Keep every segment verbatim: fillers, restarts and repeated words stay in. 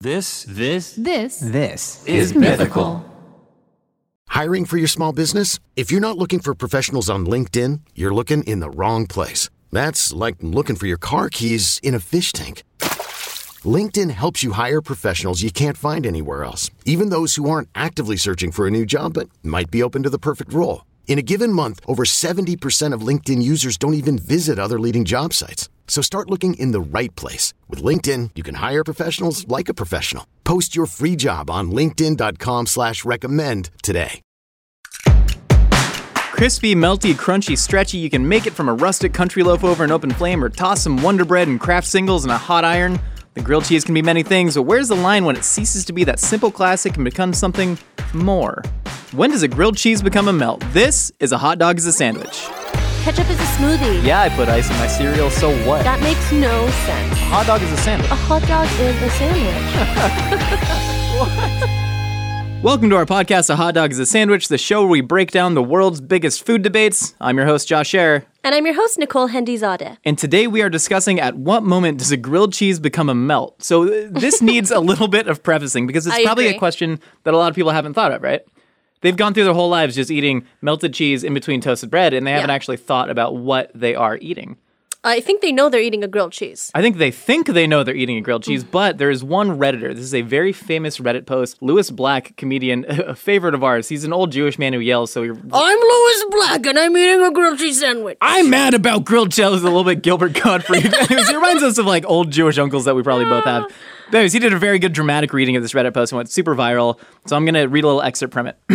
This, this, This, This is Mythical. Hiring for your small business? If you're not looking for professionals on LinkedIn, you're looking in the wrong place. That's like looking for your car keys in a fish tank. LinkedIn helps you hire professionals you can't find anywhere else, even those who aren't actively searching for a new job but might be open to the perfect role. In a given month, over seventy percent of LinkedIn users don't even visit other leading job sites. So start looking in the right place. With LinkedIn, you can hire professionals like a professional. Post your free job on linkedin.com slash recommend today. Crispy, melty, crunchy, stretchy, you can make it from a rustic country loaf over an open flame or toss some Wonder Bread and Kraft singles in a hot iron. The grilled cheese can be many things, but where's the line when it ceases to be that simple classic and becomes something more? When does a grilled cheese become a melt? This is a hot dog as a sandwich. Ketchup is a smoothie. Yeah, I put ice in my cereal, so what? That makes no sense. A hot dog is a sandwich. A hot dog is a sandwich. What? Welcome to our podcast, A Hot Dog is a Sandwich, the show where we break down the world's biggest food debates. I'm your host, Josh Scherer. And I'm your host, Nicole Hendizadeh. And today we are discussing at what moment does a grilled cheese become a melt? So uh, this needs a little bit of prefacing because it's I probably agree. a question that a lot of people haven't thought of, right? They've gone through their whole lives just eating melted cheese in between toasted bread, and they haven't Yeah. actually thought about what they are eating. I think they know they're eating a grilled cheese. I think they think they know they're eating a grilled cheese, but there is one Redditor. This is a very famous Reddit post. Lewis Black, comedian, a favorite of ours. He's an old Jewish man who yells, so he... I'm Lewis Black, and I'm eating a grilled cheese sandwich. I'm mad about grilled cheese. A little bit Gilbert Gottfried. Anyways, it reminds us of like old Jewish uncles that we probably both have. But anyways, he did a very good dramatic reading of this Reddit post and went super viral. So I'm going to read a little excerpt from it.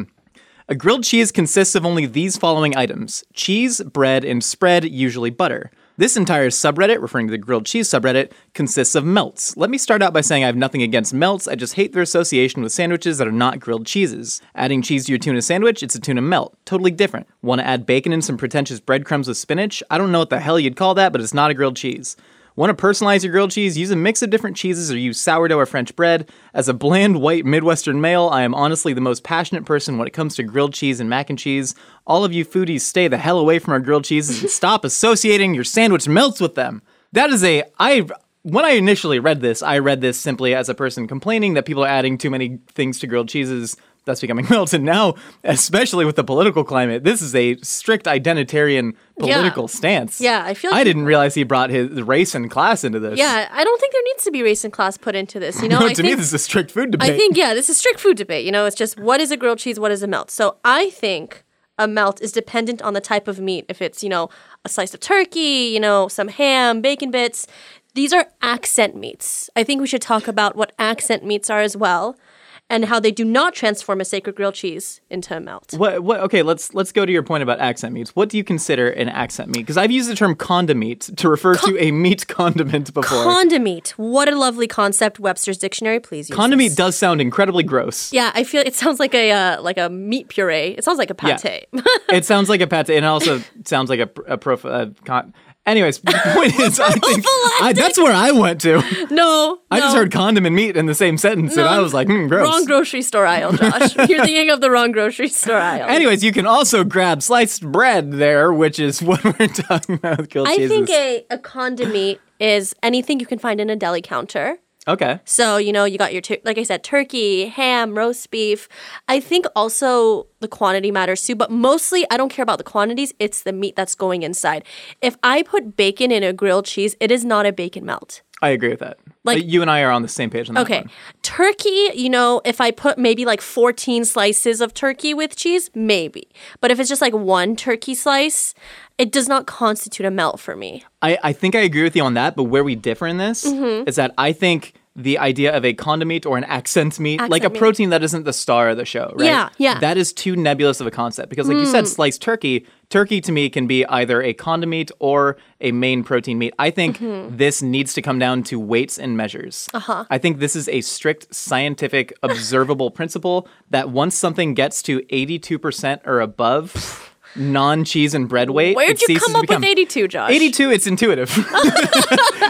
A grilled cheese consists of only these following items: cheese, bread, and spread, usually butter. This entire subreddit, referring to the grilled cheese subreddit, consists of melts. Let me start out by saying I have nothing against melts, I just hate their association with sandwiches that are not grilled cheeses. Adding cheese to your tuna sandwich, it's a tuna melt. Totally different. Want to add bacon and some pretentious breadcrumbs with spinach? I don't know what the hell you'd call that, but it's not a grilled cheese. Want to personalize your grilled cheese? Use a mix of different cheeses or use sourdough or French bread. As a bland, white, Midwestern male, I am honestly the most passionate person when it comes to grilled cheese and mac and cheese. All of you foodies, stay the hell away from our grilled cheeses and stop associating your sandwich melts with them. That is a... I... When I initially read this, I read this simply as a person complaining that people are adding too many things to grilled cheeses, thus becoming melts. And now, especially with the political climate, this is a strict identitarian political Yeah. stance. Yeah, I feel like I didn't realize he brought his race and class into this. Yeah, I don't think there needs to be race and class put into this. You know, No, I to think, me, this is a strict food debate. I think, yeah, this is strict food debate. You know, it's just what is a grilled cheese, what is a melt. So I think a melt is dependent on the type of meat. If it's, you know, a slice of turkey, you know, some ham, bacon bits. These are accent meats. I think we should talk about what accent meats are as well, and how they do not transform a sacred grilled cheese into a melt. What, what, okay, let's let's go to your point about accent meats. What do you consider an accent meat? Because I've used the term condiment to refer to a meat condiment before. Condiment. What a lovely concept. Webster's Dictionary, please use Condiment this. does sound incredibly gross. Yeah, I feel it sounds like a uh, like a meat puree. It sounds like a pate. Yeah. It sounds like a pate, and it also sounds like a, a prof. Uh, con- Anyways, the point is, I think I, that's where I went to. No, I no. just heard condiment meat in the same sentence, No, and I was like, hmm, gross. Wrong grocery store aisle, Josh. You're thinking of the wrong grocery store aisle. Anyways, you can also grab sliced bread there, which is what we're talking about with grilled I cheeses. think a, a condiment is anything you can find in a deli counter. Okay. So, you know, you got your, tur- like I said, turkey, ham, roast beef. I think also the quantity matters too, but mostly I don't care about the quantities. It's the meat that's going inside. If I put bacon in a grilled cheese, it is not a bacon melt. I agree with that. Like- Like, you and I are on the same page on that Okay. one. Turkey, you know, if I put maybe like fourteen slices of turkey with cheese, maybe. But if it's just like one turkey slice, it does not constitute a melt for me. I, I think I agree with you on that, but where we differ in this Mm-hmm. is that I think the idea of a condiment or an accent meat, like a Accent meat. protein that isn't the star of the show, right? Yeah, yeah. That is too nebulous of a concept because, like you said, sliced turkey, turkey to me can be either a condiment or a main protein meat. I think Mm-hmm. this needs to come down to weights and measures. Uh-huh. I think this is a strict scientific observable principle that once something gets to eighty-two percent or above non-cheese and bread weight, Where'd it you ceases come to up become with eighty-two, Josh? eighty-two, it's intuitive.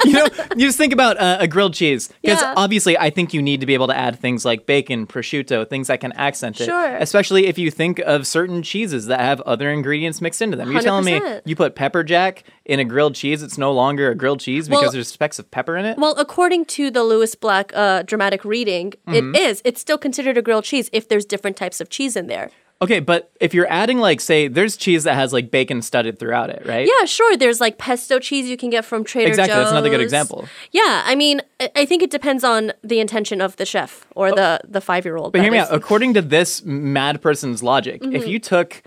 you know, you just think about uh, a grilled cheese. Because Yeah. obviously, I think you need to be able to add things like bacon, prosciutto, things that can accent it. Sure. Especially if you think of certain cheeses that have other ingredients mixed into them. You're telling me one hundred percent. you put pepper jack in a grilled cheese, it's no longer a grilled cheese because Well- there's specks of pepper in it? Well, according to the Lewis Black uh, dramatic reading, Mm-hmm. it is. It's still considered a grilled cheese if there's different types of cheese in there. Okay, but if you're adding, like, say, there's cheese that has, like, bacon studded throughout it, right? Yeah, sure. There's like pesto cheese you can get from Trader Exactly, Joe's. that's another good example. Yeah, I mean, I- I think it depends on the intention of the chef or the the five year old. But hear me out. According to this mad person's logic, Mm-hmm. if you took,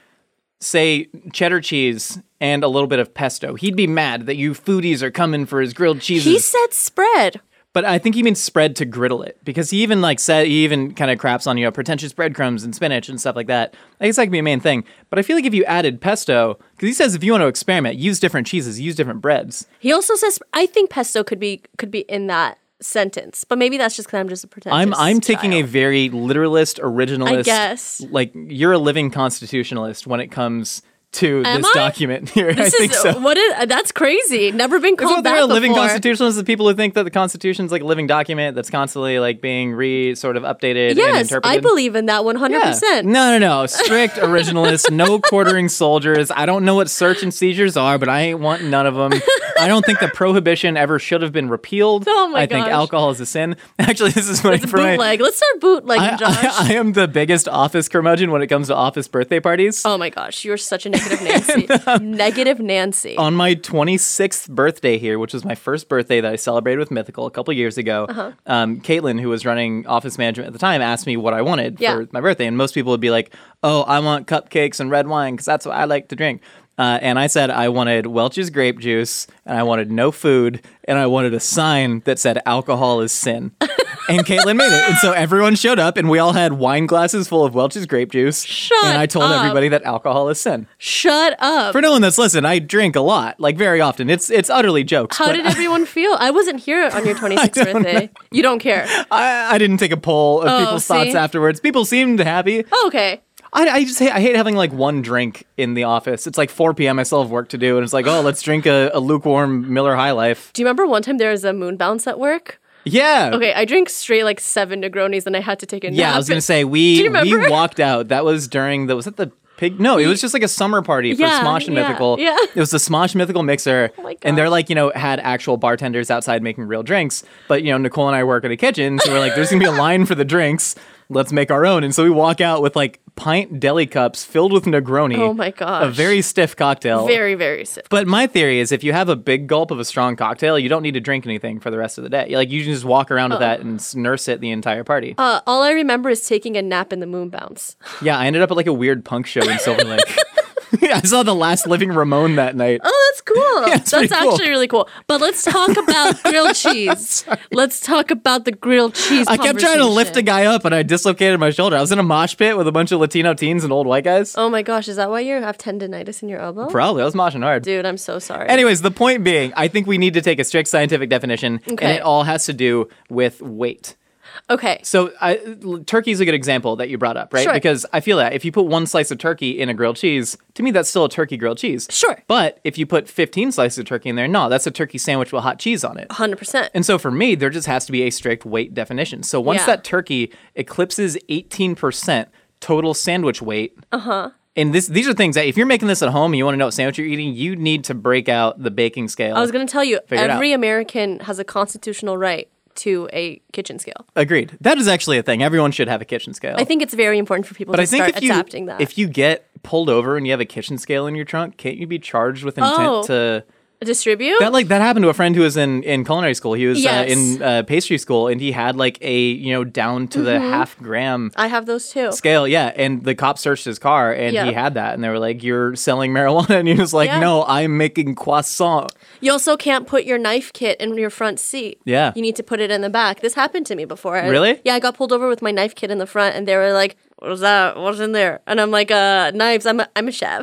say, cheddar cheese and a little bit of pesto, he'd be mad that you foodies are coming for his grilled cheeses. He said spread. But I think he means spread to griddle it, because he even like said he even kind of craps on, you know, pretentious breadcrumbs and spinach and stuff like that. I guess that could be a main thing. But I feel like if you added pesto, because he says if you want to experiment, use different cheeses, use different breads. He also says I think pesto could be could be in that sentence, but maybe that's just because I'm just a pretentious. I'm I'm taking a child. very literalist, originalist. I guess. Like, you're a living constitutionalist when it comes to Am this I? document here. This I think is so. what is that's crazy. Never been Isn't called there that a living before. constitutionalist? The people who think that the Constitution's like a living document that's constantly like being re sort of updated and Yes, interpreted. I believe in that one hundred Yeah. percent. No, no, no. Strict originalists, no quartering soldiers. I don't know what search and seizures are, but I ain't want none of them. I don't think that prohibition ever should have been repealed. Oh my I think gosh. alcohol is a sin. Actually, this is funny It's a for my. bootleg. Let's start bootlegging, I, Josh. I, I am the biggest office curmudgeon when it comes to office birthday parties. Oh my gosh, you're such a negative Nancy. Negative Nancy. On my twenty-sixth birthday here, which was my first birthday that I celebrated with Mythical a couple years ago, Uh-huh. um, Caitlin, who was running office management at the time, asked me what I wanted Yeah. for my birthday. And most people would be like, oh, I want cupcakes and red wine because that's what I like to drink. Uh, and I said I wanted Welch's grape juice, and I wanted no food, and I wanted a sign that said alcohol is sin. And Caitlin made it. And so everyone showed up, and we all had wine glasses full of Welch's grape juice. Shut And I told up. everybody that alcohol is sin. Shut up. For no one that's listened, I drink a lot, like very often. It's it's utterly jokes. How but did everyone feel? I wasn't here on your twenty-sixth birthday. You don't care. I, I didn't take a poll of Oh, people's see? thoughts afterwards. People seemed happy. Oh, okay. I, I just hate, I hate having like one drink in the office. It's like four p.m. I still have work to do, and it's like, oh, let's drink a, a lukewarm Miller High Life. Do you remember one time there was a moon bounce at work? Yeah. Okay, I drank straight like seven Negronis and I had to take a nap. Yeah, I was gonna say we Do you we remember? walked out. That was during the was that the pig? No, it was just like a summer party for Yeah, Smosh and yeah, Mythical. yeah. It was the Smosh Mythical mixer, Oh my and they're gosh. like you know had actual bartenders outside making real drinks. But you know Nicole and I work at a kitchen, so we're like, there's gonna be a line for the drinks. Let's make our own. And so we walk out with like pint deli cups filled with Negroni. Oh my gosh. A very stiff cocktail. Very, very sick. But my theory is if you have a big gulp of a strong cocktail, you don't need to drink anything for the rest of the day. Like you can just walk around with that and s- nurse it the entire party. Uh, all I remember is taking a nap in the moon bounce. Yeah, I ended up at like a weird punk show in Silver Lake. I saw the last living Ramon that night. Oh, that's cool. it's That's pretty cool. actually really cool. But let's talk about grilled cheese. Let's talk about the grilled cheese. I kept trying to lift a conversation. guy up and I dislocated my shoulder. I was in a mosh pit with a bunch of Latino teens and old white guys. Oh my gosh, is that why you have tendonitis in your elbow? Probably. I was moshing hard. Dude, I'm so sorry. Anyways, the point being, I think we need to take a strict scientific definition, and Okay. it all has to do with weight. Okay. So I, l- turkey's a good example that you brought up, right? Sure. Because I feel that if you put one slice of turkey in a grilled cheese, to me that's still a turkey grilled cheese. Sure. But if you put fifteen slices of turkey in there, no, that's a turkey sandwich with hot cheese on it. one hundred percent. And so for me, there just has to be a strict weight definition. So once Yeah. that turkey eclipses eighteen percent total sandwich weight, uh-huh. And this, these are things that if you're making this at home and you want to know what sandwich you're eating, you need to break out the baking scale. I was going to tell you, Figure it every out. American has a constitutional right to a kitchen scale. Agreed. That is actually a thing. Everyone should have a kitchen scale. I think it's very important for people But to I think start if you adapting that. if you get pulled over and you have a kitchen scale in your trunk, can't you be charged with intent Oh. to Distribute? that? Like that happened to a friend who was in, in culinary school. He was Yes. uh, in uh, pastry school, and he had like a you know down to the half gram I have those too. scale. Yeah, and the cop searched his car, and Yeah. he had that, and they were like, "You're selling marijuana," and he was like, Yeah. "No, I'm making croissant." You also can't put your knife kit in your front seat. Yeah. You need to put it in the back. This happened to me before. I- Really? Yeah, I got pulled over with my knife kit in the front, and they were like, "What was that? What's in there?" And I'm like, "Uh, knives. I'm a, I'm a chef."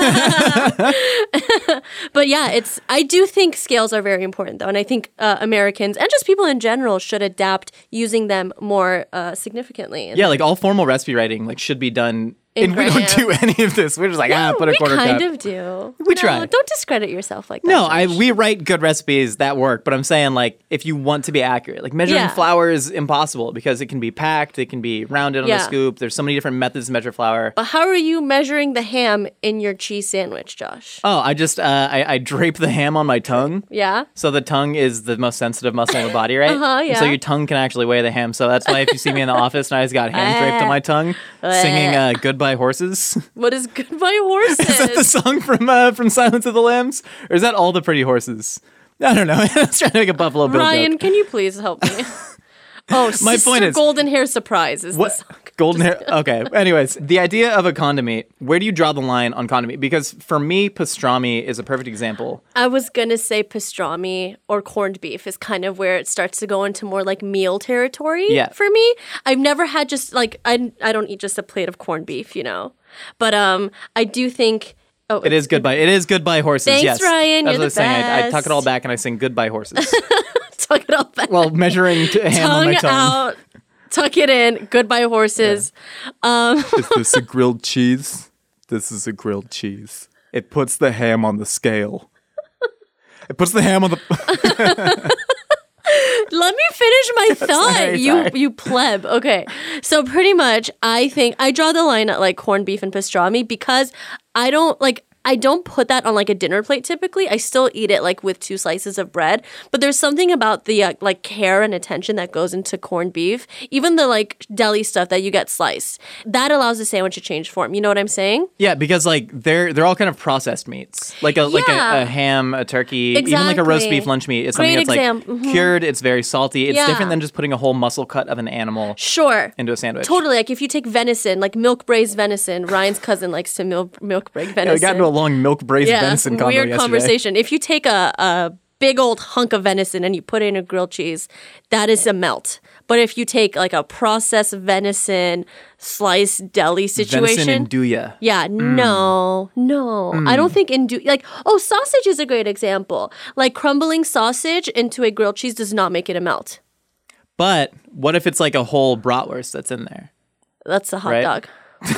But yeah, it's. I do think scales are very important, though, and I think uh, Americans and just people in general should adapt using them more uh, significantly. And Yeah, like all formal recipe writing like should be done in And we Graham. don't do any of this. We're just like, ah, put a we quarter kind cup. of do. We No, try. Don't discredit yourself like that. No, I Josh. we write good recipes that work, but I'm saying like if you want to be accurate, like measuring Yeah. flour is impossible because it can be packed, it can be rounded on Yeah. the scoop. There's so many different methods to measure flour. But how are you measuring the ham in your cheese sandwich, Josh? Oh, I just uh, I, I drape the ham on my tongue. Yeah. So the tongue is the most sensitive muscle in the body, right? Uh-huh, And so yeah. your tongue can actually weigh the ham. So that's why if you see me in the office and I just got ham draped on my tongue, singing uh, "Goodbye Horses." What is Goodbye Horses? Is that the song from uh, from Silence of the Lambs, or is that All the Pretty Horses? I don't know. I was trying to make a Buffalo Bill Ryan, joke. can you please help me? Oh, My Sister point is- Golden Hair Surprise is What the song. golden hair? Okay. Anyways, the idea of a condiment. Where do you draw the line on condiment? Because for me, pastrami is a perfect example. I was gonna say pastrami or corned beef is kind of where it starts to go into more like meal territory Yeah. for me. I've never had just like I I don't eat just a plate of corned beef, you know. But um I do think oh It is goodbye. It is goodbye horses. Thanks, yes, Ryan, That's you're what the I was saying. I, I tuck best. it all back and I sing goodbye horses. tuck it all back. While measuring t- ham on my tongue tongue. out. Tuck it in. Goodbye horses. Is this a grilled cheese? This is a grilled cheese. It puts the ham on the scale. It puts the ham on the. Let me finish my thought. sorry, you sorry. you pleb. Okay. So pretty much I think I draw the line at like corned beef and pastrami because I don't like I don't put that on like a dinner plate typically. I still eat it like with two slices of bread, but there's something about the uh, like care and attention that goes into corned beef, even the like deli stuff that you get sliced. That allows the sandwich to change form. You know what I'm saying? Yeah, because like they're they're all kind of processed meats, like a like Yeah. a, a ham, a turkey, even like a roast Exactly. beef lunch meat. It's something Great that's like exam- mhm. cured. It's very salty. It's Yeah. different than just putting a whole muscle cut of an animal Sure. into a sandwich. Totally. Like if you take venison, like milk braised venison, Ryan's cousin likes to milk milk break venison. Yeah, we got into a long milk braised yeah, venison combo weird yesterday. conversation. If you take a, a big old hunk of venison and you put it in a grilled cheese, that is a melt. But if you take like a processed venison sliced deli situation, Venison nduja. yeah, no, no. I don't think in like oh, sausage is a great example. Like crumbling sausage into a grilled cheese does not make it a melt. But what if it's like a whole bratwurst that's in there? That's a hot Right. dog.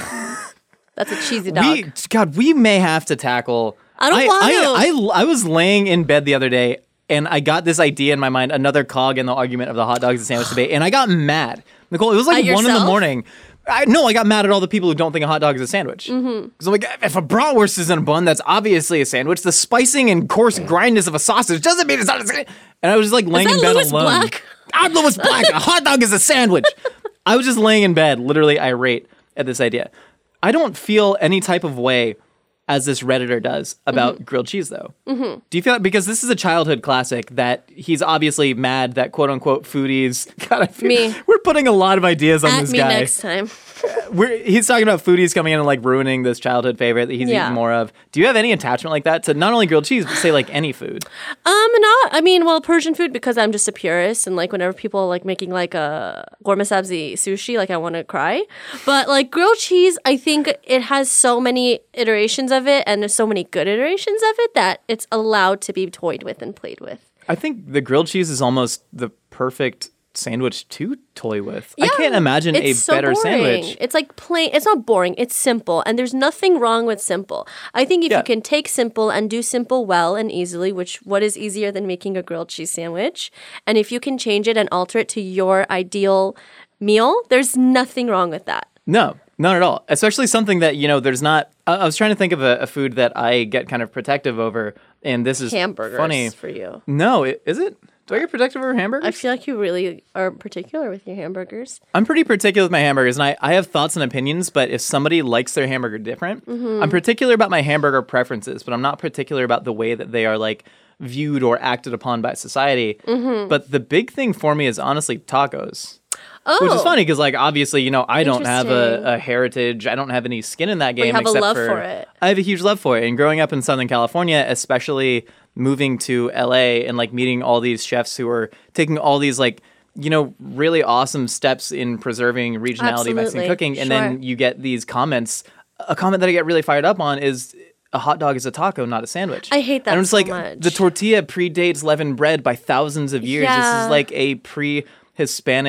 That's a cheesy dog. We, God, we may have to tackle. I don't want I, to. I, I was laying in bed the other day and I got this idea in my mind, another cog in the argument of the hot dogs and sandwich debate, and I got mad. Nicole, it was like At one in the yourself? morning. I, no, I got mad at all the people who don't think a hot dog is a sandwich. Because Mm-hmm. I'm like, if a bratwurst is in a bun, that's obviously a sandwich. The spicing and coarse grindness of a sausage doesn't mean it's not a sandwich. And I was just like laying that in bed Louis alone. Black? I'm Louis Black. A hot dog is a sandwich. I was just laying in bed, literally irate at this idea. I don't feel any type of way as this Redditor does about Mm-hmm. grilled cheese, though. Mm-hmm. Do you feel because this is a childhood classic that he's obviously mad that quote unquote foodies? God, I feel, Me. We're putting a lot of ideas on At this me guy. next time. We're, he's talking about foodies coming in and like ruining this childhood favorite that he's Yeah. eating more of. Do you have any attachment like that to not only grilled cheese, but say like any food? Um, not. I mean, well, Persian food because I'm just a purist, and like whenever people are, like making like a gourmet sabzi sushi, like I want to cry. But like grilled cheese, I think it has so many iterations of it, and there's so many good iterations of it that it's allowed to be toyed with and played with. I think the grilled cheese is almost the perfect sandwich to toy with. I Yeah, can't imagine a it's so better boring. sandwich. It's like plain. It's not boring. It's simple, and there's nothing wrong with simple. I think if Yeah. you can take simple and do simple well and easily, which what is easier than making a grilled cheese sandwich, and if you can change it and alter it to your ideal meal, there's nothing wrong with that. No, not at all. Especially something that, you know, there's not. I, I was trying to think of a, a food that I get kind of protective over, and this is Hamburgers funny. for you. No, it, is it? Do I get protective over hamburgers? I feel like you really are particular with your hamburgers. I'm pretty particular with my hamburgers, and I, I have thoughts and opinions, but if somebody likes their hamburger different, Mm-hmm. I'm particular about my hamburger preferences, but I'm not particular about the way that they are, like, viewed or acted upon by society. Mm-hmm. But the big thing for me is honestly tacos. Oh, Which is funny because, like, obviously, you know, I don't have Interesting. a, a heritage. I don't have any skin in that game. you have a except love for, for it. I have a huge love for it. And growing up in Southern California, especially moving to L A and, like, meeting all these chefs who are taking all these, like, you know, really awesome steps in preserving regionality of Mexican Absolutely. cooking. And Sure. then you get these comments. A comment that I get really fired up on is a hot dog is a taco, not a sandwich. I hate that And I'm just so like, much. the tortilla predates leavened bread by thousands of years. This Yeah. is like a pre-Hispanic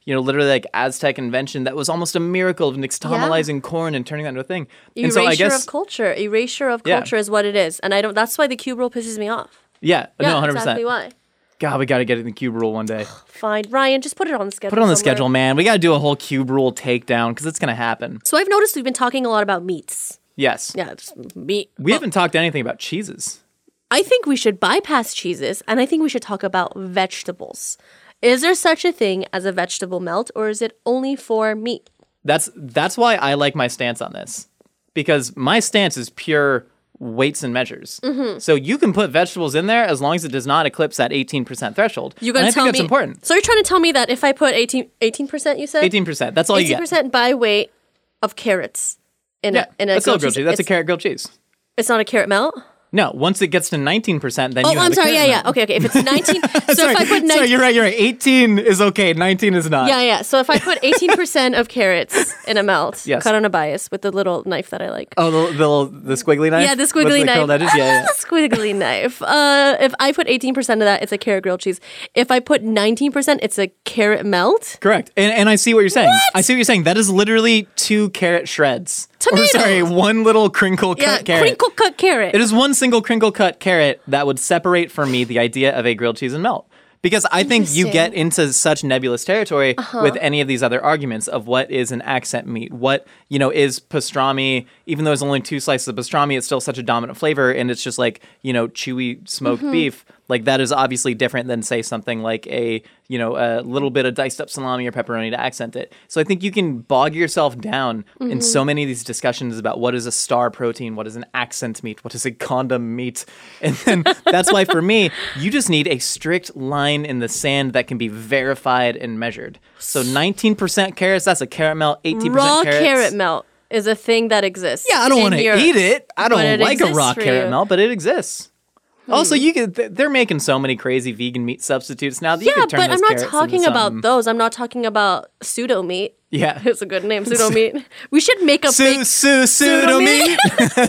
you know, literally like Aztec invention that was almost a miracle of nixtamalizing corn and turning that into a thing. And Erasure so I guess, of culture. Erasure of Yeah. culture is what it is. And I don't, that's why the cube rule pisses me off. yeah, Yeah, no, one hundred percent. exactly why. God, we got to get in the cube rule one day. Fine. Ryan, just put it on the schedule. Put it on the somewhere. schedule, man. We got to do a whole cube rule takedown because it's going to happen. So I've noticed we've been talking a lot about meats. Yes. Yeah, just meat. We haven't talked anything about cheeses. I think we should bypass cheeses, and I think we should talk about vegetables. Is there such a thing as a vegetable melt, or is it only for meat? That's that's why I like my stance on this. Because my stance is pure weights and measures. Mm-hmm. So you can put vegetables in there as long as it does not eclipse that eighteen percent threshold. You're and gonna I tell think that's me important. So you're trying to tell me that if I put eighteen, eighteen percent, you said eighteen percent. That's all you eighteen get. percent by weight of carrots in Yeah, a in a that's still grilled grilled cheese. cheese. That's a it's, carrot grilled cheese. it's not a carrot melt. No, once it gets to nineteen percent, then Oh, you have I'm a sorry. Yeah, carrot yeah. melt. Okay, okay. If it's nineteen, so sorry, if I put sorry, nineteen, you're right, you're right. eighteen is okay, nineteen is not. yeah, yeah. So if I put eighteen percent of carrots in a melt, Yes. cut on a bias with the little knife that I like. Oh, the, the, little, the squiggly knife? Yeah, the With squiggly the knife. curled edges? Yeah, yeah. squiggly knife. Uh, if I put eighteen percent of that, it's a carrot grilled cheese. If I put nineteen percent, it's a carrot melt. Correct. And, and I see what you're saying. I see what you're saying. That is literally two carrot shreds. Or Tomatoes. sorry, one little crinkle cut Yeah, carrot. crinkle cut carrot. It is one single crinkle cut carrot that would separate for me the idea of a grilled cheese and melt. Because I think you Interesting. get into such nebulous territory with any of these other arguments of what is an accent meat, what, you know, is pastrami, even though there's only two slices of pastrami, it's still such a dominant flavor and it's just like, you know, chewy smoked beef. Like that is obviously different than say something like a, you know, a little bit of diced up salami or pepperoni to accent it. So I think you can bog yourself down in so many of these discussions about what is a star protein, what is an accent meat, what is a condom meat. And then that's why for me, you just need a strict line in the sand that can be verified and measured. So nineteen percent carrots, that's a carrot melt, eighteen percent Raw carrots. carrot melt is a thing that exists. Yeah, I don't in want to Europe. eat it. I But don't it like a exists raw for carrot you. melt, but it exists. Also, you could. th- They're making so many crazy vegan meat substitutes now. That you Yeah, could turn but those I'm not carrots talking into about something. those. I'm not talking about pseudo meat. Yeah, It's a good name, pseudo meat. We should make a Su fake. su pseudo meat.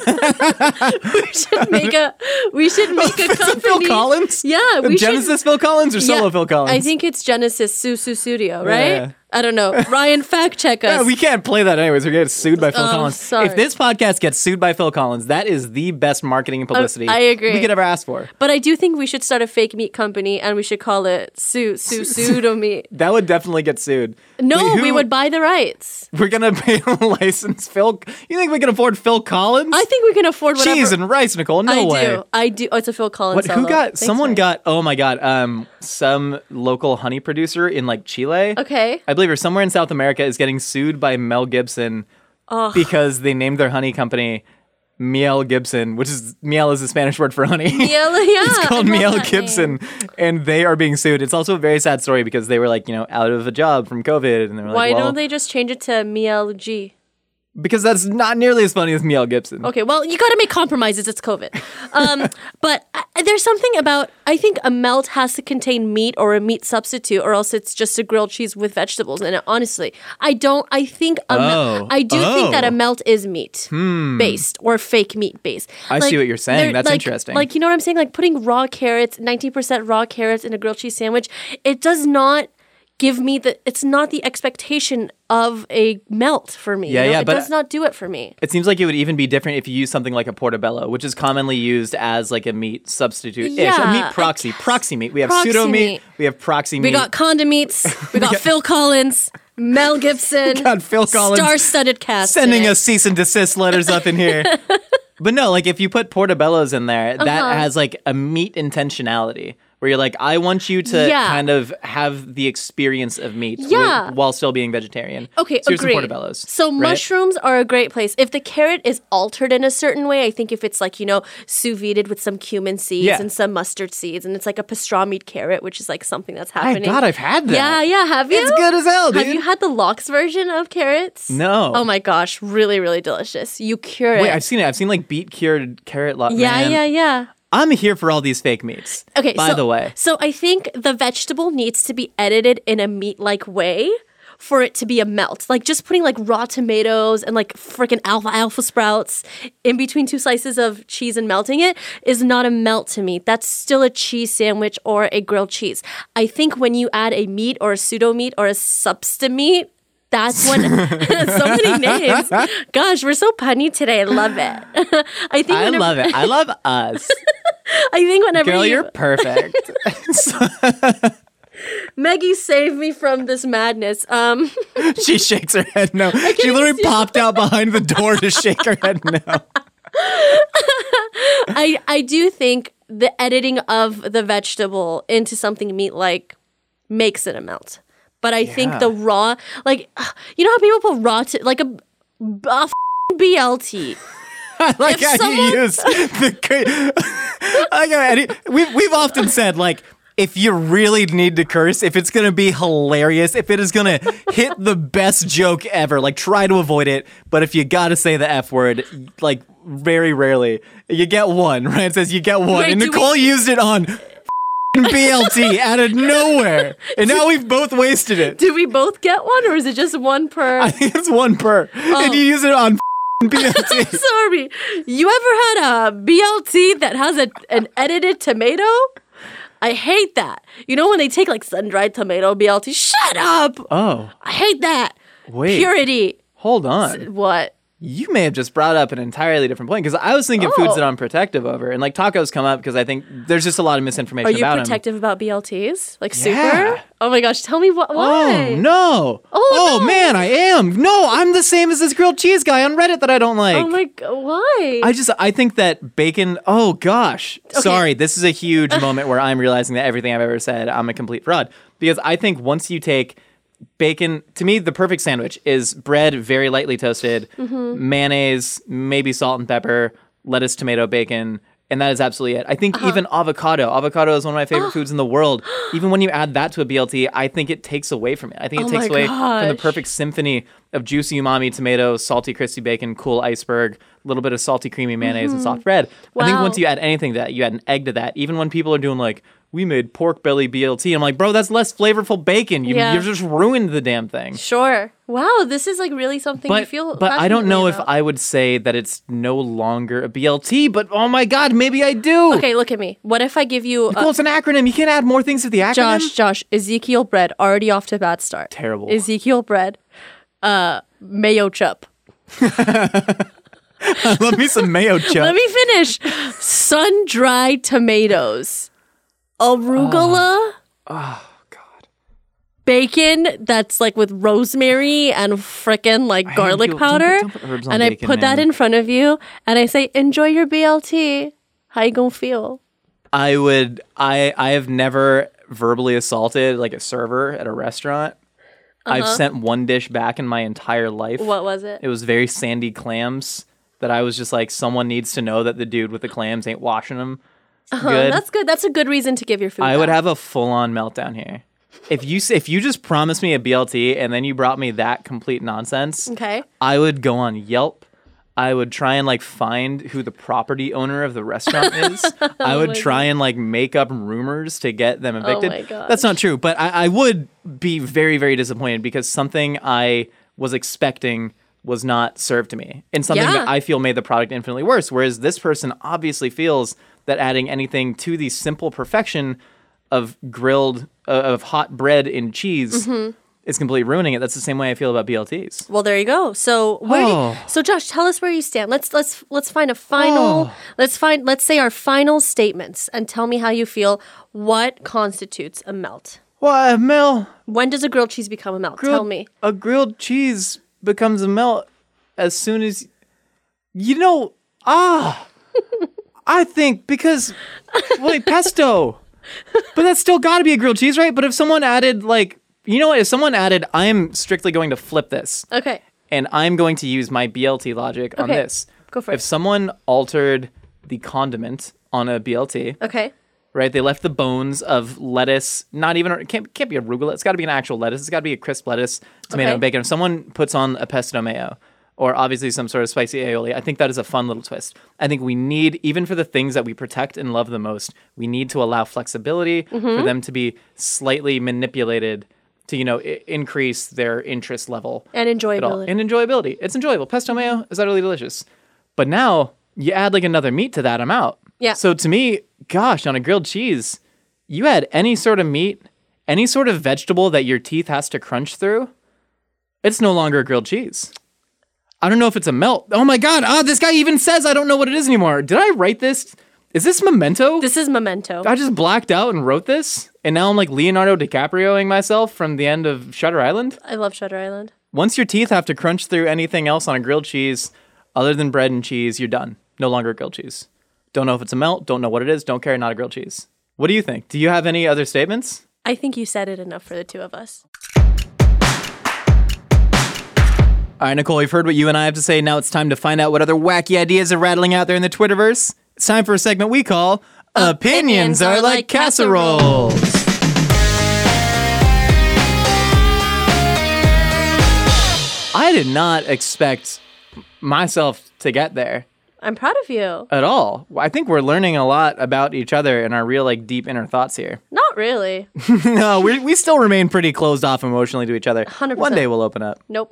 we should make a. We should make a company. Phil Collins. Yeah, we should. Genesis Phil Collins or solo Yeah, Phil Collins? I think it's Genesis Susu Studio, right? Yeah. I don't know. Ryan, fact check us. Yeah, we can't play that anyways. We're getting sued by Phil Oh, Collins. sorry. If this podcast gets sued by Phil Collins, that is the best marketing and publicity I agree. we could ever ask for. But I do think we should start a fake meat company and we should call it Su Su Pseudo Meat. That would definitely get sued. No, Wait, who- we would buy the rights. We're gonna pay a license, Phil. You think we can afford Phil Collins? I think we can afford whatever. Cheese and rice, Nicole. No I way. do. I do. Oh, it's a Phil Collins. What? Who solo. got? Thanks, someone Ryan. got. Oh my god. Um, some local honey producer in like Chile. Okay. I believe, or somewhere in South America, is getting sued by Mel Gibson because they named their honey company Miel Gibson, which is miel is the Spanish word for honey. Yeah, yeah. It's called I love Miel that Gibson, name. and they are being sued. It's also a very sad story because they were like, you know, out of a job from COVID, and they were like, Why well, don't they just change it to Miel G? because that's not nearly as funny as Miel Gibson. Okay, well, you got to make compromises. It's COVID. Um, but uh, there's something about, I think a melt has to contain meat or a meat substitute, or else it's just a grilled cheese with vegetables. And honestly, I don't, I think, a mel- Oh. I do think that Oh. a melt is meat based or fake meat based. I see what you're saying. they're- That's like- interesting. Like, you know what I'm saying? Like putting raw carrots, nineteen percent raw carrots in a grilled cheese sandwich, it does not give me the, it's not the expectation of a melt for me. Yeah, you know? yeah, It but- does not do it for me. It seems like it would even be different if you use something like a portobello, which is commonly used as like a meat substitute. Yeah, a I meat proxy. Proxy meat. We have Proxy pseudo meat. meat. We have proxy We meat. got condomeats. We got Phil Collins, Mel Gibson, got Phil Collins star-studded cast. sending today. us cease and desist letters up in here. But no, like if you put portobellos in there, that Uh-huh. has like a meat intentionality where you're like, I want you to Yeah. kind of have the experience of meat with- Yeah. while still being vegetarian. Okay, so here's agreed. some portobellos. So right? mushrooms are a great place. If the carrot is altered in a certain way, I think if it's like, you know, sous vide with some cumin seeds Yeah. and some mustard seeds, and it's like a pastrami carrot, which is like something that's My happening. God, I've had that. Yeah, yeah. Have you? It's good as hell, dude. Have you had the lox version of carrots? No. Oh my gosh, really, really delicious. You cure Wait, it. I've seen it. I've seen like beet cured carrot. Lo- yeah, man. yeah, yeah. I'm here for all these fake meats. Okay, By so, the way, so I think the vegetable needs to be edited in a meat-like way, for it to be a melt. Like just putting like raw tomatoes and like freaking alpha alpha sprouts in between two slices of cheese and melting it is not a melt to me. That's still a cheese sandwich or a grilled cheese. I think when you add a meat or a pseudo meat or a substa meat, that's when so many names. Gosh, we're so punny today. I love it. I think I whenever, love it. I love us. I think whenever Girl, you, you're perfect. Maggie saved me from this madness. Um, She shakes her head no. She literally popped out behind the door to shake her head no. I I do think the editing of the vegetable into something meat-like makes it a melt. But I think Yeah. the raw, like, you know how people put raw, to, like a, a f- B L T. I like If how someone- you use the. cur- I like how Eddie, we've we've often said like, if you really need to curse, if it's gonna be hilarious, if it is gonna hit the best joke ever, like try to avoid it. But if you gotta say the F word, like very rarely, you get one. Right? It says you get one, Wait, and do Nicole we- used it on B L T out of nowhere, and now we've both wasted it. Did we both get one, or is it just one per? I think it's one per, and you use it on B L T. Sorry. You ever had a B L T that has a, an edited tomato? I hate that. You know when they take like sun-dried tomato B L T? Shut up! Oh, I hate that. wait. Purity. Hold on. What? You may have just brought up an entirely different point because I was thinking foods Oh. that I'm protective over, and like tacos come up because I think there's just a lot of misinformation Are you about them. protective about B L Ts? Like Yeah. super? Oh my gosh, tell me what why? Oh no! Oh, no. man, I am. No, I'm the same as this grilled cheese guy on Reddit that I don't like. Oh my god, why? I just I think that bacon. Oh gosh, sorry. This is a huge moment where I'm realizing that everything I've ever said, I'm a complete fraud because I think once you take bacon, to me, the perfect sandwich is bread very lightly toasted, Mm-hmm. mayonnaise, maybe salt and pepper, lettuce, tomato, bacon. And that is absolutely it. I think Uh-huh. even avocado. Avocado is one of my favorite foods in the world. Even when you add that to a B L T, I think it takes away from it. I think it Oh takes my away from the gosh. perfect symphony of juicy umami tomatoes, salty crispy bacon, cool iceberg, a little bit of salty creamy mayonnaise and soft bread. I think Wow. once you add anything to that, you add an egg to that. Even when people are doing like, we made pork belly B L T, I'm like, bro, that's less flavorful bacon. You, Yeah. You've just ruined the damn thing. Sure. Wow, this is like really something you But, feel but I don't know passionately if about. I would say that it's no longer a B L T, but oh my God, maybe I do. Okay, look at me. What if I give you Well, uh, it's an acronym. You can't add more things to the acronym. Josh, Josh, Ezekiel bread, already off to a bad start. Terrible. Ezekiel bread, uh, mayo chup. Love me some mayo chup. Let me finish. Sun-dried tomatoes, arugula. Oh God. Bacon that's like with rosemary and frickin' like garlic feel- don't put- powder. don't put herbs on And I bacon, put that man. in front of you and I say, enjoy your B L T. How you gonna feel? I would. I. I have never verbally assaulted like a server at a restaurant. I've sent one dish back in my entire life. What was it? It was very sandy clams that I was just like, someone needs to know that the dude with the clams ain't washing them. Uh-huh, Good. that's good. That's a good reason to give your food I would back. have a full-on meltdown here. If you s- if you just promised me a B L T and then you brought me that complete nonsense, Okay. I would go on Yelp. I would try and like find who the property owner of the restaurant is. I would try and like make up rumors to get them evicted. my gosh. That's not true, but I, I would be very, very disappointed because something I was expecting was not served to me and something Yeah. that I feel made the product infinitely worse. Whereas this person obviously feels that adding anything to the simple perfection of grilled, uh, of hot bread and cheese Mm-hmm. is completely ruining it. That's the same way I feel about B L Ts. Well, there you go. So where do Oh. you, so Josh, tell us where you stand. Let's let's let's find a final. Oh. Let's find let's say our final statements and tell me how you feel. What constitutes a melt? Well, uh, Mel, When does a grilled cheese become a melt? grilled, Tell me. a grilled cheese becomes a melt as soon as, you know, ah, I think because, wait, pesto, but that's still got to be a grilled cheese, right? But if someone added like, you know what, if someone added, I'm strictly going to flip this Okay. and I'm going to use my B L T logic on Okay, this. go for If it. someone altered the condiment on a B L T, Okay. right? They left the bones of lettuce, not even, it can't, can't be arugula. It's got to be an actual lettuce. It's got to be a crisp lettuce, tomato, Okay. and bacon. If someone puts on a pesto mayo or obviously some sort of spicy aioli, I think that is a fun little twist. I think we need, even for the things that we protect and love the most, we need to allow flexibility Mm-hmm. for them to be slightly manipulated to, you know, I- increase their interest level. And at all. enjoyability. And enjoyability. It's enjoyable. Pesto mayo is utterly delicious. But now you add like another meat to that, I'm out. Yeah. So to me, gosh, on a grilled cheese, you add any sort of meat, any sort of vegetable that your teeth has to crunch through, it's no longer a grilled cheese. I don't know if it's a melt. Oh my God. Ah, this guy even says I don't know what it is anymore. Did I write this? Is this Memento? This is Memento. I just blacked out and wrote this, and now I'm like Leonardo DiCaprioing myself from the end of Shutter Island. I love Shutter Island. Once your teeth have to crunch through anything else on a grilled cheese, other than bread and cheese, you're done. No longer a grilled cheese. Don't know if it's a melt, don't know what it is, don't care, not a grilled cheese. What do you think? Do you have any other statements? I think you said it enough for the two of us. All right, Nicole, we've heard what you and I have to say. Now it's time to find out what other wacky ideas are rattling out there in the Twitterverse. It's time for a segment we call Opinions, Opinions Are Are Like Like Casseroles. I did not expect myself to get there I'm proud of you. at all. I think we're learning a lot about each other and our real, like, deep inner thoughts here. Not really. No, we we still remain pretty closed off emotionally to each other. one hundred percent. One day we'll open up. Nope.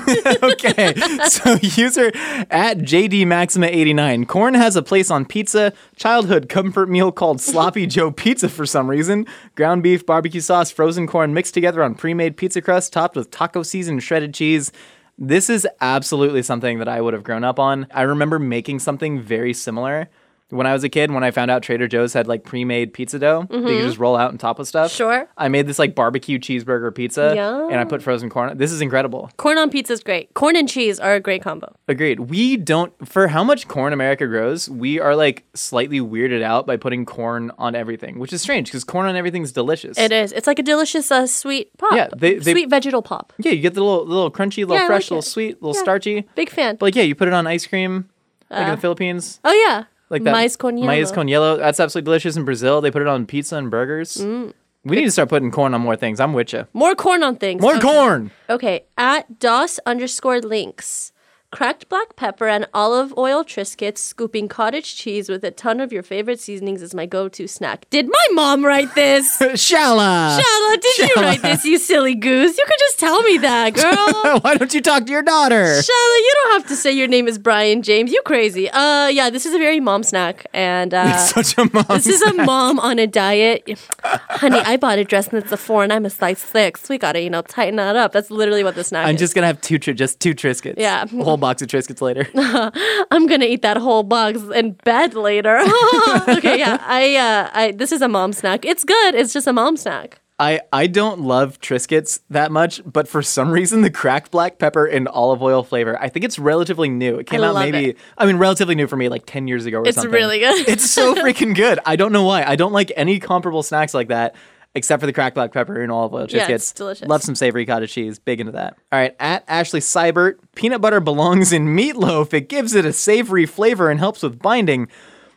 Okay, so user at J D Maxima eighty-nine. Corn has a place on pizza. Childhood comfort meal called Sloppy Joe Pizza for some reason. Ground beef, barbecue sauce, frozen corn mixed together on pre-made pizza crust topped with taco seasoned shredded cheese. This is absolutely something that I would have grown up on. I remember making something very similar when I was a kid, when I found out Trader Joe's had like pre-made pizza dough that you could just roll out and top with stuff. Sure. I made this like barbecue cheeseburger pizza Yum. and I put frozen corn. This is incredible. Corn on pizza is great. Corn and cheese are a great combo. Agreed. We don't, for how much corn America grows, we are like slightly weirded out by putting corn on everything, which is strange because corn on everything is delicious. It is. It's like a delicious uh, sweet pop. Yeah, they- they- sweet vegetal pop. Yeah, you get the little, little crunchy, little Yeah, I fresh, like little it. sweet, little Yeah. starchy. Big fan. But like, yeah, you put it on ice cream, like in Uh, the Philippines. Oh yeah. Like that. Mais con hielo. Mais con hielo. That's absolutely delicious in Brazil. They put it on pizza and burgers. Mm. We need to start putting corn on more things. I'm with you. More corn on things. More Okay. corn. Okay, at DOS underscore links. Cracked black pepper and olive oil Triscuits, scooping cottage cheese with a ton of your favorite seasonings is my go-to snack. Did my mom write this? Shala. Shala, did you write this, you silly goose? You could just tell me that, girl. Why don't you talk to your daughter? Shala, you don't have to say your name is Brian James. You crazy. Uh, yeah, this is a very mom snack. And uh, It's such a mom. this is a mom on a diet. Honey, I bought a dress and it's a four and I'm a size six. We gotta, you know, tighten that up. That's literally what the snack I'm is. just gonna have two, tri- just two Triscuits. Yeah. A whole box of Triscuits later. I'm gonna eat that whole box in bed later. Okay, yeah. I, uh, I, this is a mom snack. It's good. It's just a mom snack. I, I don't love Triscuits that much, but for some reason, the cracked black pepper and olive oil flavor, I think it's relatively new. It came I out love maybe, it. I mean, relatively new for me, like ten years ago or It's something. really good. It's so freaking good. I don't know why. I don't like any comparable snacks like that, except for the cracked black pepper and olive oil Triscuits. Yeah, it's delicious. Love some savory cottage cheese. Big into that. All right, at Ashley Seibert, peanut butter belongs in meatloaf. It gives it a savory flavor and helps with binding.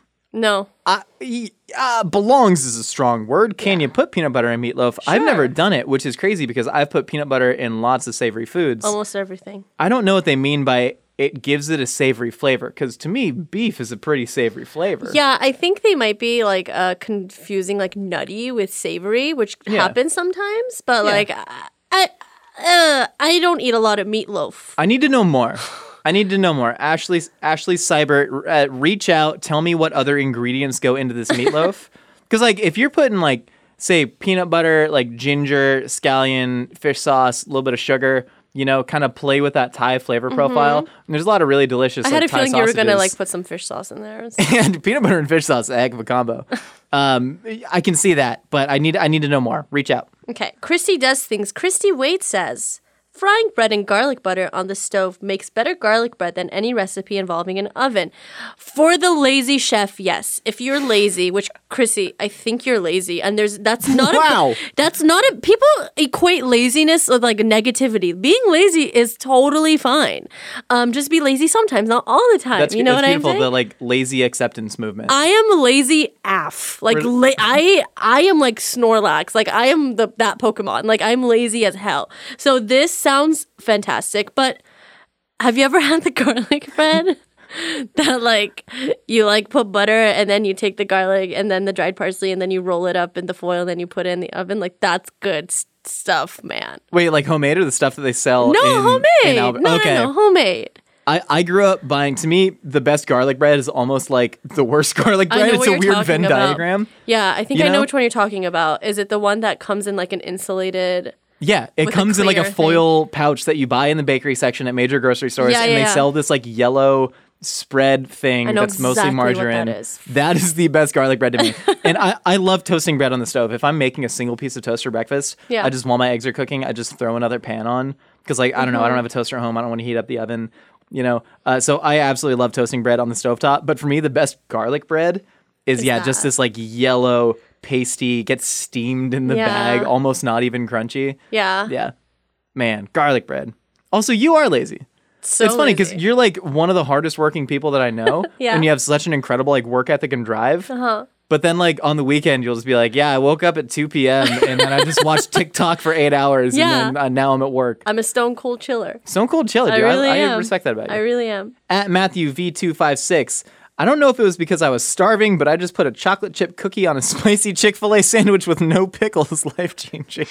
No. Uh, y- uh, belongs is a strong word. Can you put peanut butter in meatloaf? I've never done it, which is crazy because I've put peanut butter in lots of savory foods. Almost everything. I don't know what they mean by it gives it a savory flavor because to me, beef is a pretty savory flavor. Yeah, I think they might be like uh, confusing like nutty with savory, which Yeah. happens sometimes. But Yeah. like, I, I, uh, I don't eat a lot of meatloaf. I need to know more. I need to know more. Ashley Ashley Seibert, uh, reach out. Tell me what other ingredients go into this meatloaf. Because like if you're putting like say peanut butter, like ginger, scallion, fish sauce, a little bit of sugar, you know, kind of play with that Thai flavor profile. And there's a lot of really delicious. Mm-hmm. I had like, a Thai feeling you were gonna sausages. like put some fish sauce in there. And peanut butter and fish sauce, a heck of a combo. Um, I can see that, but I need I need to know more. Reach out. Okay, Christy does things. Christy Wade says, frying bread in garlic butter on the stove makes better garlic bread than any recipe involving an oven. For the lazy chef, yes. If you're lazy, which Chrissy, I think you're lazy, and there's that's not Wow. a that's not a people equate laziness with like negativity. Being lazy is totally fine. Um, just be lazy sometimes, not all the time. That's you know that's what beautiful. I'm saying? The like lazy acceptance movement. I am lazy af. Like la- I I am like Snorlax. Like I am the that Pokemon. Like I'm lazy as hell. So this sounds fantastic, but have you ever had the garlic bread? that like you like put butter and then you take the garlic and then the dried parsley and then you roll it up in the foil and then you put it in the oven. Like that's good s- stuff, man. Wait, like homemade or the stuff that they sell? No, in, homemade. In Albert- no, okay. no, no, homemade. I, I grew up buying, to me, the best garlic bread is almost like the worst garlic I bread. know It's what a you're weird talking Venn about. diagram. Yeah, I think You I know? know? which one you're talking about. Is it the one that comes in like an insulated? Yeah, it With a comes in like a clear foil pouch that you buy in the bakery section at major grocery stores, Yeah, and yeah, they yeah. sell this like yellow spread thing I know that's mostly exactly what margarine. that is. That is the best garlic bread to me. And I, I love toasting bread on the stove. If I'm making a single piece of toast for breakfast, Yeah. I just while my eggs are cooking, I just throw another pan on because like I don't know, I don't have a toaster at home. I don't want to heat up the oven, you know. Uh, so I absolutely love toasting bread on the stovetop. But for me, the best garlic bread is, Is yeah, just that. this like yellow pasty, gets steamed in the Yeah. bag, almost not even crunchy. Yeah. Yeah. Man, garlic bread. Also, you are lazy. So it's funny because lazy. you're like one of the hardest working people that I know. Yeah. And you have such an incredible like work ethic and drive. Uh-huh. But then like on the weekend, you'll just be like, yeah, I woke up at two p.m. and then I just watched TikTok for eight hours Yeah. and then uh, now I'm at work. I'm a stone cold chiller. Stone cold chiller, I dude. really I, am. I respect that about you. I really am. At Matthew V two five six. I don't know if it was because I was starving, but I just put a chocolate chip cookie on a spicy Chick-fil-A sandwich with no pickles. Life-changing.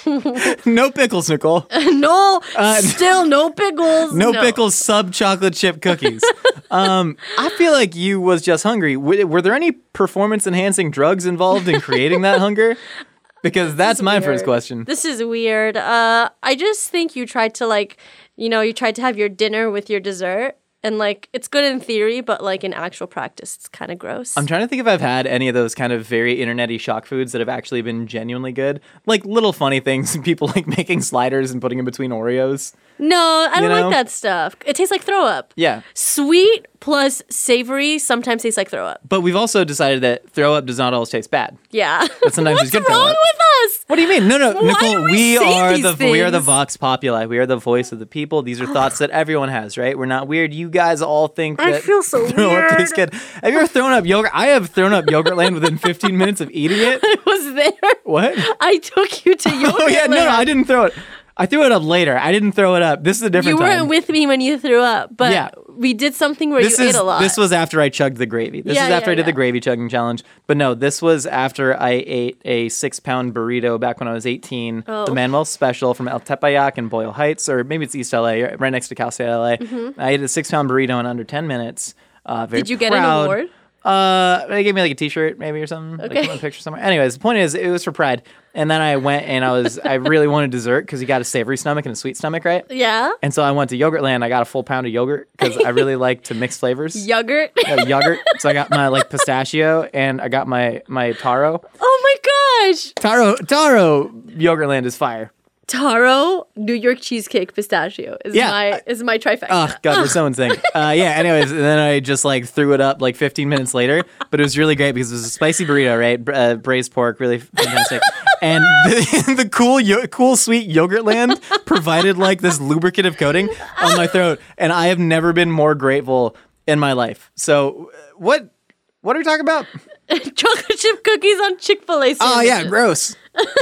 No pickles, Nicole. no, still no pickles. Uh, No, pickles, sub chocolate chip cookies. um, I feel like you was just hungry. W- were there any performance enhancing drugs involved in creating that hunger? Because that's my first Weird. question. This is weird. Uh, I just think you tried to like, you know, you tried to have your dinner with your dessert. And like, it's good in theory, but like in actual practice, it's kind of gross. I'm trying to think if I've had any of those kind of very internet-y shock foods that have actually been genuinely good. Like little funny things, people like making sliders and putting them between Oreos. no, I You don't know? like that stuff. It tastes like throw up. Yeah. Sweet plus savory sometimes tastes like throw up. But we've also decided that throw up does not always taste bad. Yeah. But sometimes What's there's good wrong throw up. with us? What do you mean? No, no, Why Nicole, do we we say are these the we are the things? Vox Populi. We are the voice of the people. These are thoughts that everyone has, right? We're not weird. You guys all think I that feel so throw up weird. tastes good. Have you ever thrown up yogurt? I have thrown up Yogurtland within fifteen minutes of eating it. I was there. What? I took you to yoga. Oh yeah, no, no, I didn't throw it. I threw it up later. I didn't throw it up. This is a different You weren't time. with me when you threw up, but Yeah. we did something where This you is ate a lot. this was after I chugged the gravy. This Yeah, is after yeah, I did the yeah. gravy chugging challenge. But no, this was after I ate a six pound burrito back when I was eighteen. Oh. The Manuel Special from El Tepeyac in Boyle Heights, or maybe it's East L A, right next to Cal State L A. I ate a six pound burrito in under ten minutes. Uh, very Mm-hmm. Did you get proud. an award? Uh, they gave me like a T-shirt, maybe or something. Okay. Like a picture somewhere. Anyways, the point is, it was for pride. And then I went and I was, I really wanted dessert because you got a savory stomach and a sweet stomach, right? Yeah. And so I went to Yogurtland. I got a full pound of yogurt because I really like to mix flavors. Yogurt. Uh, yogurt. So I got my like pistachio and I got my my taro. Oh my gosh. Taro Taro Yogurtland is fire. Taro, New York cheesecake, pistachio is Yeah. my is my trifecta. Oh god, we're so insane. Uh, yeah. Anyways, and then I just like threw it up like fifteen minutes later, but it was really great because it was a spicy burrito, right? Br- Uh, braised pork, really fantastic. And the, the cool, yo- cool, sweet Yogurtland provided like this lubricative coating on my throat, and I have never been more grateful in my life. So, uh, what? What are we talking about? Chocolate chip cookies on Chick-fil-A sandwiches. Oh yeah, gross.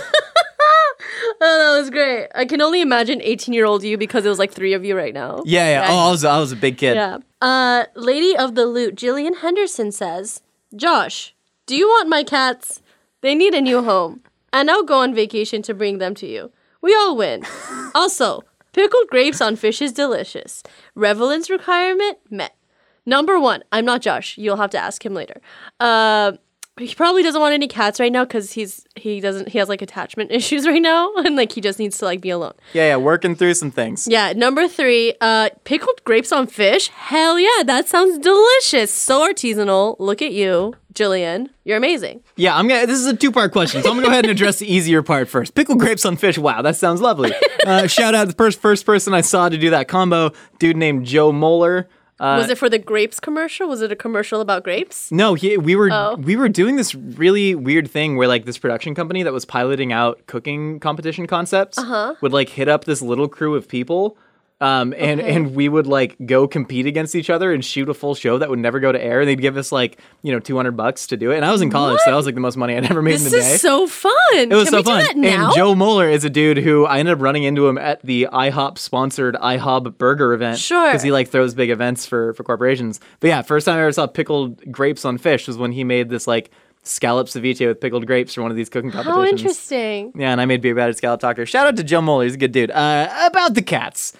Oh, that was great. I can only imagine eighteen-year-old you because it was like three of you right now. Yeah, yeah. Right? Oh, I was, I was a big kid. Yeah. Uh, Lady of the Loot, Jillian Henderson says, Josh, do you want my cats? They need a new home. And I'll go on vacation to bring them to you. We all win. Also, pickled grapes on fish is delicious. Relevance requirement met. Number one, I'm not Josh. You'll have to ask him later. Uh, he probably doesn't want any cats right now because he's he doesn't he has like attachment issues right now and like he just needs to like be alone. Yeah, yeah. Working through some things. Yeah, number three, uh, pickled grapes on fish. Hell yeah, that sounds delicious. So artisanal. Look at you, Jillian. You're amazing. Yeah, I'm gonna. This is a two-part question, so I'm gonna go ahead and address the easier part first. Pickled grapes on fish. Wow, that sounds lovely. Uh, shout out to the first first person I saw to do that combo, dude named Joe Moeller. Uh, Was it for the grapes commercial? Was it a commercial about grapes? No, he, we were Oh. we were doing this really weird thing where like this production company that was piloting out cooking competition concepts Uh-huh. would like hit up this little crew of people Um, and, Okay. and we would like go compete against each other and shoot a full show that would never go to air. They'd give us like, you know, two hundred bucks to do it. And I was in college, so that was like the most money I'd ever made This in a day. is so fun. It was Can so we fun. do that now? And Joe Moeller is a dude who I ended up running into him at the IHOP sponsored IHOP burger event. Sure. Because he like throws big events for, for corporations. But yeah, first time I ever saw pickled grapes on fish was when he made this like scallop ceviche with pickled grapes for one of these cooking competitions. How interesting. Yeah, and I made Beer Battered Scallop Talker. Shout out to Joe Moeller. He's a good dude. Uh, about the cats.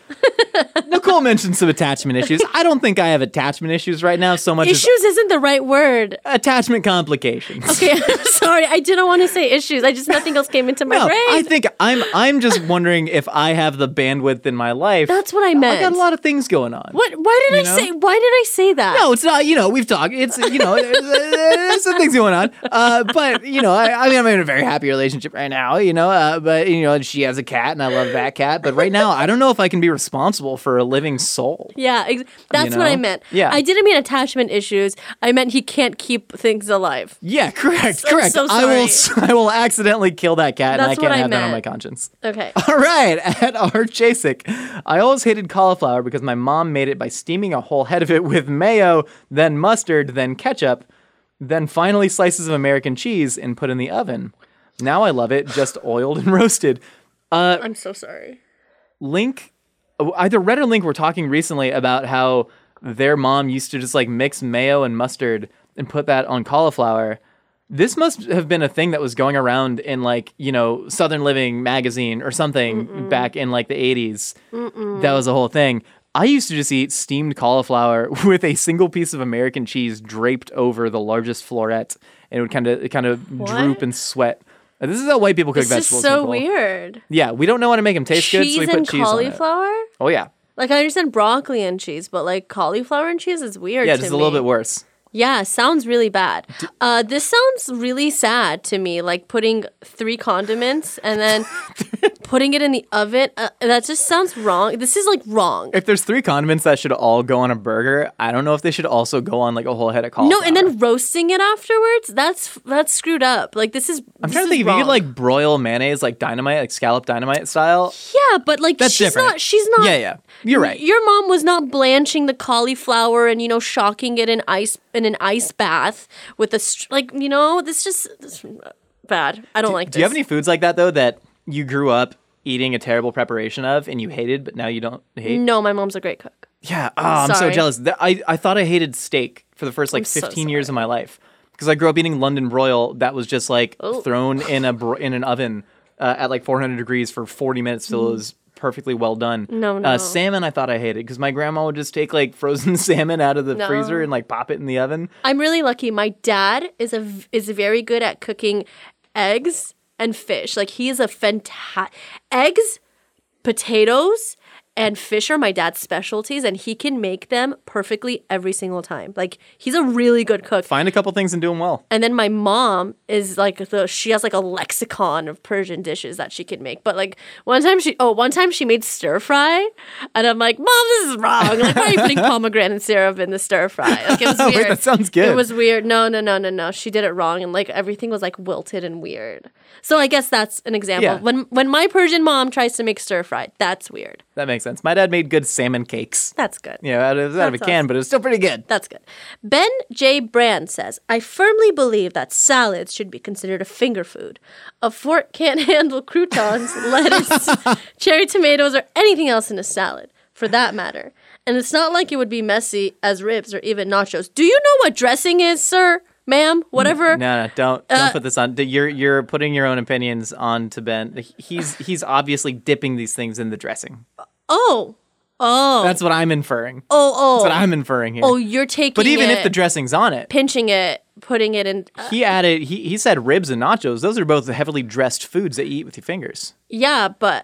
Nicole mentioned some attachment issues. I don't think I have attachment issues right now so much Issues isn't the right word. as attachment complications. Okay, I'm sorry. I didn't want to say issues. I just nothing else came into my No, brain. I think I'm I'm just wondering if I have the bandwidth in my life. That's what I I meant. got a lot of things going on. What? Why did You I know? say? Why did I say that? No, it's not. You know, we've talked. It's you know, there's, there's some things going on. Uh, but you know, I, I mean, I'm in a very happy relationship right now. You know, uh, but you know, she has a cat, and I love that cat. But right now, I don't know if I can be responsible for a living soul. Yeah, ex- that's what I know? meant. Yeah. I didn't mean attachment issues. I meant he can't keep things alive. Yeah, correct, I'm correct. so I will, sorry. I will accidentally kill that cat, That's and I what can't I have that on meant. my conscience. Okay. All right, at R. Chasick. I always hated cauliflower because my mom made it by steaming a whole head of it with mayo, then mustard, then ketchup, then finally slices of American cheese and put in the oven. Now I love it, just oiled and roasted. I'm so sorry. Link, either Red or Link were talking recently about how their mom used to just like mix mayo and mustard and put that on cauliflower. This must have been a thing that was going around in like, you know, Southern Living magazine or something Mm-mm. back in like the eighties. Mm-mm. That was the whole thing. I used to just eat steamed cauliflower with a single piece of American cheese draped over the largest floret, and it would kind of kind of droop and sweat. This is how white people cook This is vegetables. so Nicole. weird. Yeah, we don't know how to make them taste Cheese good, so we put and cheese cauliflower? on it. Oh yeah, Like, I understand broccoli and cheese, but like cauliflower and cheese is weird yeah, to just me. a little bit worse. Yeah, sounds really bad. Uh, this sounds really sad to me, like putting three condiments and then putting it in the oven. Uh, that just sounds wrong. This is like wrong. If there's three condiments that should all go on a burger, I don't know if they should also go on like a whole head of cauliflower. No, and then roasting it afterwards, that's that's screwed up. Like, this is I'm trying to think if you could like broil mayonnaise like dynamite, like scallop dynamite style. Yeah, but like That's she's different. not she's not Yeah, yeah. You're right. Your mom was not blanching the cauliflower and, you know, shocking it in ice in an ice bath with a str- like, you know, this just this bad. I don't like this. Do you have any foods like that though that you grew up eating a terrible preparation of and you hated, but now you don't hate? No, my mom's a great cook. Yeah. Oh, I'm so Sorry. jealous. Th- I, I thought I hated steak for the first like I'm so fifteen years of my life because I grew up eating London broil that was just like Oh. thrown in a bro- in an oven uh, at like four hundred degrees for forty minutes till it was perfectly well done. No, no. Uh, salmon I thought I hated because my grandma would just take like frozen salmon out of the No. freezer and like pop it in the oven. I'm really lucky. My dad is a v- is very good at cooking eggs and fish. Like, he is a fantastic eggs, potatoes, and fish are my dad's specialties, and he can make them perfectly every single time. Like, he's a really good cook. Find a couple things and do them well. And then my mom is like the she has like a lexicon of Persian dishes that she can make. But like one time she oh one time she made stir fry, and I'm like, Mom, this is wrong. Like, why are you putting pomegranate syrup in the stir fry? Like, it was Wait, weird. that sounds good. It was weird. No, no, no, no, no. She did it wrong, and like everything was like wilted and weird. So I guess that's an example. Yeah. When when my Persian mom tries to make stir fry, that's weird. That makes sense. My dad made good salmon cakes. That's good. You know, out of, out of a That's can, awesome. but it was still pretty good. That's good. Ben J. Brand says, I firmly believe that salads should be considered a finger food. A fork can't handle croutons, lettuce, cherry tomatoes, or anything else in a salad, for that matter. And it's not like it would be messy as ribs or even nachos. Do you know what dressing is, sir? Ma'am? Whatever? No, no, don't don't Uh, put this on. You're you're putting your own opinions on to Ben. He's he's obviously dipping these things in the dressing. Oh. Oh. That's what I'm inferring. oh, oh. That's what I'm inferring here. Oh, you're taking but even it, if the dressing's on it, pinching it, putting it in... uh, he added he he said ribs and nachos. Those are both heavily dressed foods that you eat with your fingers. yeah, but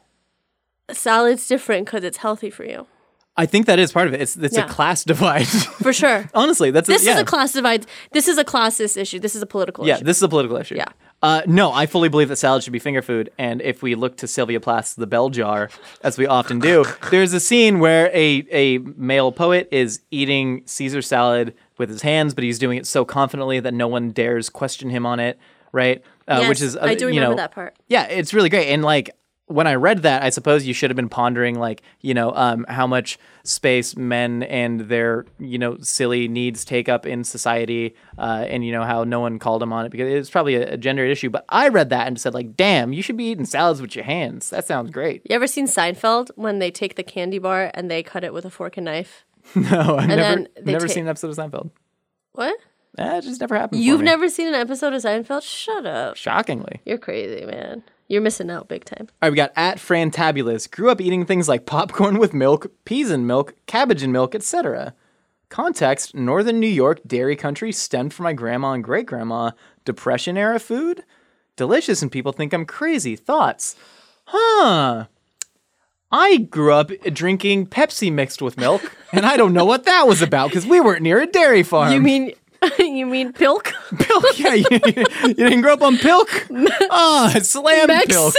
salad's different because it's healthy for you. I think that is part of it. It's it's Yeah. a class divide. For sure. Honestly, that's This a, yeah. is a class divide. This is a classist issue. This is a political Yeah, issue. this is a political issue. Yeah. Uh, no, I fully believe that salad should be finger food. And if we look to Sylvia Plath's The Bell Jar, as we often do, there's a scene where a, a male poet is eating Caesar salad with his hands, but he's doing it so confidently that no one dares question him on it, right? Uh, Yes, which is, uh, I do you remember know, that part. Yeah, it's really great. And like, when I read that, I suppose you should have been pondering, like, you know, um, how much space men and their, you know, silly needs take up in society, uh, and, you know, how no one called them on it because it's probably a, a gender issue. But I read that and said, like, damn, you should be eating salads with your hands. That sounds great. You ever seen Seinfeld when they take the candy bar and they cut it with a fork and knife? No, I've And never, then they never ta- seen an episode of Seinfeld. What? Eh, it just never happened. You've for me. never seen an episode of Seinfeld? Shut up. Shockingly. You're crazy, man. You're missing out big time. All right, we got at Frantabulous. Grew up eating things like popcorn with milk, peas and milk, cabbage and milk, et cetera. Context, Northern New York dairy country stemmed from my grandma and great-grandma. Depression era food? Delicious and people think I'm crazy. Thoughts? Huh. I grew up drinking Pepsi mixed with milk, and I don't know what that was about because we weren't near a dairy farm. You mean you mean pilk? Pilk? Yeah, you, you, you didn't grow up on pilk? Oh, slam pilk.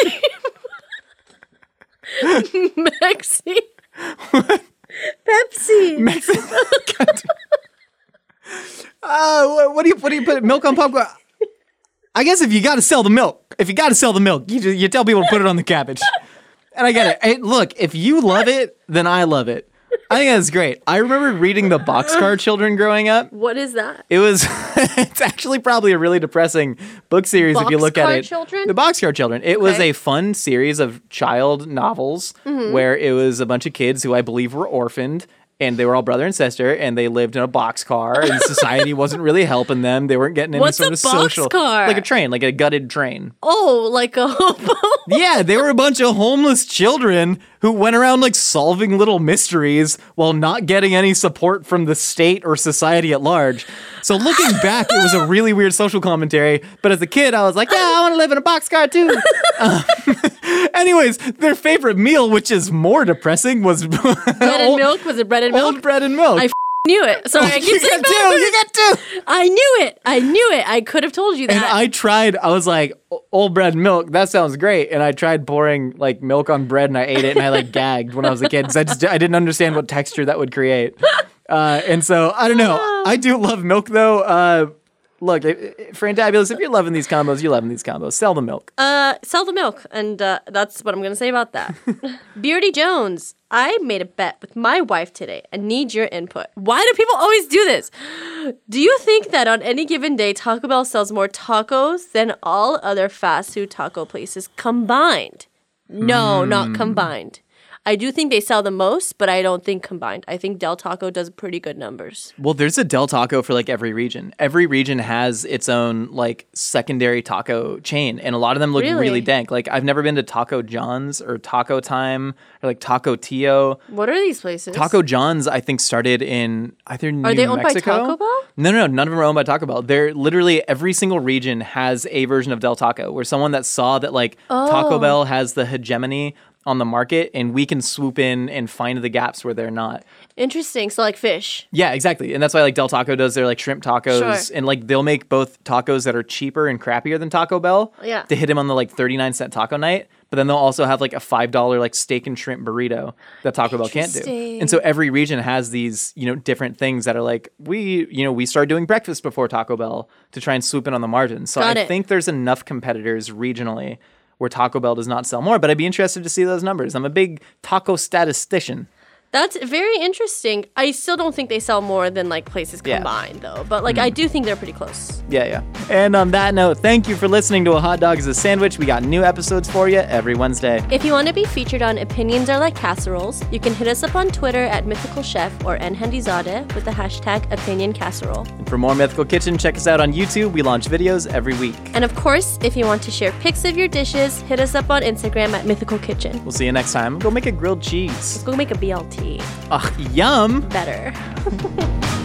Mexi. Pepsi. Mexi. uh, what, what do you what do you put milk on popcorn? I guess if you got to sell the milk, if you got to sell the milk, you just, you tell people to put it on the cabbage. And I get it. Hey, look, if you love it, then I love it. I think that's great. I remember reading the Boxcar Children growing up. What is that? It was, it's actually probably a really depressing book series if you look at Boxcar it. Children? The Boxcar Children. It was Okay. a fun series of child novels where it was a bunch of kids who I believe were orphaned. And they were all brother and sister, and they lived in a boxcar, and society wasn't really helping them. They weren't getting any What's sort a of social, boxcar? like a train, like a gutted train. Oh, like a hobo. Yeah, they were a bunch of homeless children who went around like solving little mysteries while not getting any support from the state or society at large. So looking back, it was a really weird social commentary. But as a kid, I was like, yeah, I want to live in a boxcar too. Um, anyways, their favorite meal, which is more depressing, was Bread and old, milk? Was it bread and milk? old bread and milk. I f- knew it. Sorry, I you keep saying got two. You got two. I knew it. I knew it. I could have told you that. And I tried, I was like, old bread and milk, that sounds great. And I tried pouring like milk on bread and I ate it and I like gagged when I was a kid because I just I didn't understand what texture that would create. Uh, and so, I don't know. I do love milk though. Uh, look, Frantabulous, if you're loving these combos, you're loving these combos. Sell the milk. Uh, sell the milk, and uh, that's what I'm going to say about that. Beardy Jones, I made a bet with my wife today and need your input. Why do people always do this? Do you think that on any given day, Taco Bell sells more tacos than all other fast food taco places combined? No, mm. not combined. I do think they sell the most, but I don't think combined. I think Del Taco does pretty good numbers. Well, there's a Del Taco for like every region. Every region has its own like secondary taco chain, and a lot of them look Really? really dank. Like I've never been to Taco John's or Taco Time or like Taco Tio. What are these places? Taco John's, I think, started in either New Mexico. Are they owned by Taco Bell? No, no, no. None of them are owned by Taco Bell. They're literally every single region has a version of Del Taco where someone that saw that like Oh. Taco Bell has the hegemony on the market and we can swoop in and find the gaps where they're not. Interesting. So like fish. Yeah, exactly. And that's why like Del Taco does their like shrimp tacos Sure. and like they'll make both tacos that are cheaper and crappier than Taco Bell Yeah. to hit him on the like thirty-nine cent taco night. But then they'll also have like a five dollar like steak and shrimp burrito that Taco Bell can't do. Interesting. And so every region has these, you know, different things that are like, we, you know, we started doing breakfast before Taco Bell to try and swoop in on the margin. So Got I it. think there's enough competitors regionally where Taco Bell does not sell more, but I'd be interested to see those numbers. I'm a big taco statistician. That's very interesting. I still don't think they sell more than like places Yeah. combined though. But like I do think they're pretty close. Yeah, yeah. And on that note, thank you for listening to A Hot Dog is a Sandwich. We got new episodes for you every Wednesday. If you want to be featured on Opinions Are Like Casseroles, you can hit us up on Twitter at Mythical Chef or Nhandizadeh with the hashtag Opinion Casserole. And for more Mythical Kitchen, check us out on YouTube. We launch videos every week. And of course, if you want to share pics of your dishes, hit us up on Instagram at Mythical Kitchen. We'll see you next time. Go make a grilled cheese. Let's go make a B L T. Ugh, yum. Better.